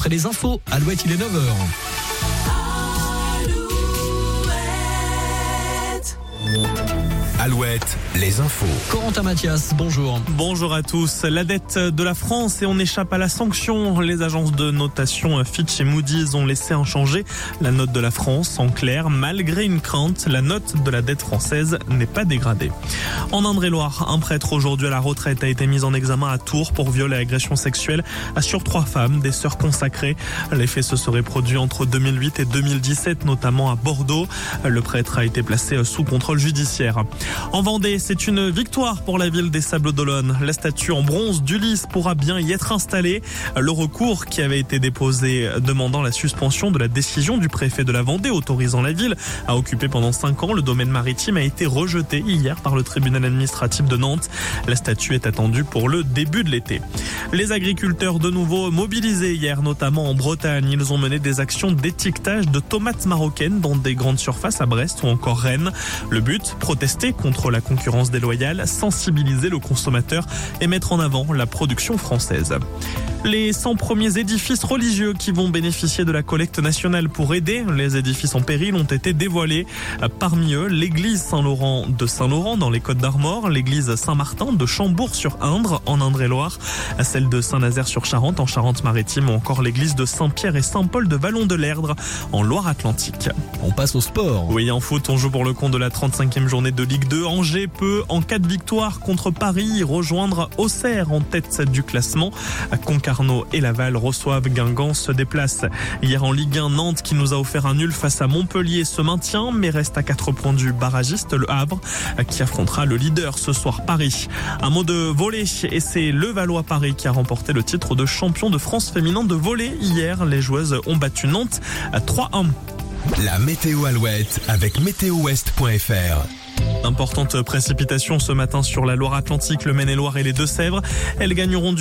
après les infos. Alouette, il est 9h. Alouette, les infos. Corentin Mathias, bonjour. Bonjour à tous. La dette de la France et on échappe à la sanction. Les agences de notation Fitch et Moody's ont laissé inchangée la note de la France. En clair, malgré une crainte, la note de la dette française n'est pas dégradée. En Indre-et-Loire, un prêtre aujourd'hui à la retraite a été mis en examen à Tours pour viol et agression sexuelle sur 3 femmes, des sœurs consacrées. Les faits se seraient produits entre 2008 et 2017, notamment à Bordeaux. Le prêtre a été placé sous contrôle judiciaire. En Vendée, c'est une victoire pour la ville des Sables-d'Olonne. La statue en bronze d'Ulysse pourra bien y être installée. Le recours qui avait été déposé demandant la suspension de la décision du préfet de la Vendée autorisant la ville à occuper pendant 5 ans le domaine maritime a été rejeté hier par le tribunal administratif de Nantes. La statue est attendue pour le début de l'été. Les agriculteurs de nouveau mobilisés hier, notamment en Bretagne. Ils ont mené des actions d'étiquetage de tomates marocaines dans des grandes surfaces à Brest ou encore Rennes. Le but, protester contre la concurrence déloyale, sensibiliser le consommateur et mettre en avant la production française. Les 100 premiers édifices religieux qui vont bénéficier de la collecte nationale pour aider les édifices en péril ont été dévoilés. Parmi eux, l'église Saint-Laurent de Saint-Laurent dans les Côtes-d'Armor, l'église Saint-Martin de Chambourg-sur-Indre en Indre-et-Loire, celle de Saint-Nazaire-sur-Charente en Charente-Maritime ou encore l'église de Saint-Pierre et Saint-Paul de Vallon-de-l'Erdre en Loire-Atlantique. On passe au sport. Oui, en foot, on joue pour le compte de la 35e journée de Ligue 2. Angers peut, en cas de victoire contre Paris, rejoindre Auxerre en tête du classement. Concarneau et Laval reçoivent Guingamp, se déplacent. Hier en Ligue 1, Nantes qui nous a offert un nul face à Montpellier se maintient, mais reste à 4 points du barragiste, le Havre, qui affrontera le leader ce soir, Paris. Un mot de volley, et c'est le Valois-Paris qui a remporté le titre de champion de France féminin de volley. Hier, les joueuses ont battu Nantes à 3-1. La météo Alouette avec météowest.fr. Importante précipitation ce matin sur la Loire-Atlantique, le Maine-et-Loire et les Deux-Sèvres. Elles gagneront